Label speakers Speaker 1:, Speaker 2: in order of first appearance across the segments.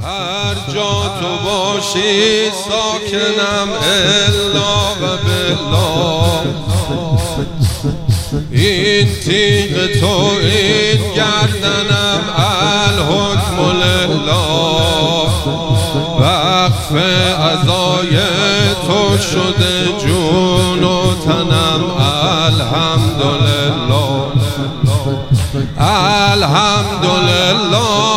Speaker 1: هر جا تو باشی ساکنم الا و بالله. این تیغ تو این گردنم الحکم لله. وقف عزای تو شده جون و تنم الحمدلله. الحمدلله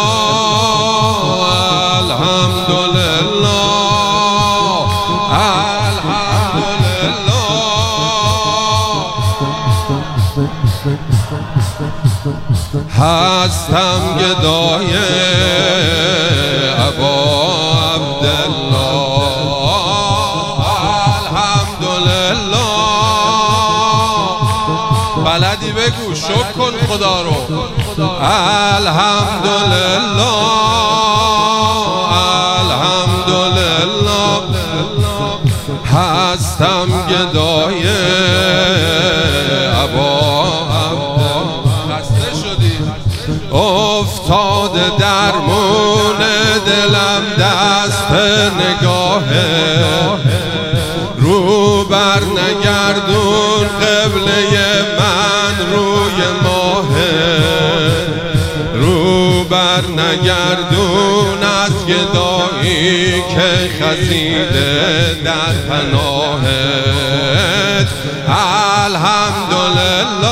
Speaker 1: هستم گدای ابا عبدالله. الحمدلله. بلدی بگو شکر کن خدا رو. الحمدلله الحمدلله. هستم گدای ابا افتاده درمون دلم دست نگاهه. رو بر نگردون قبله من روی ماهه. رو بر نگردون از گدایی که خزیده در پناهت. الحمدلله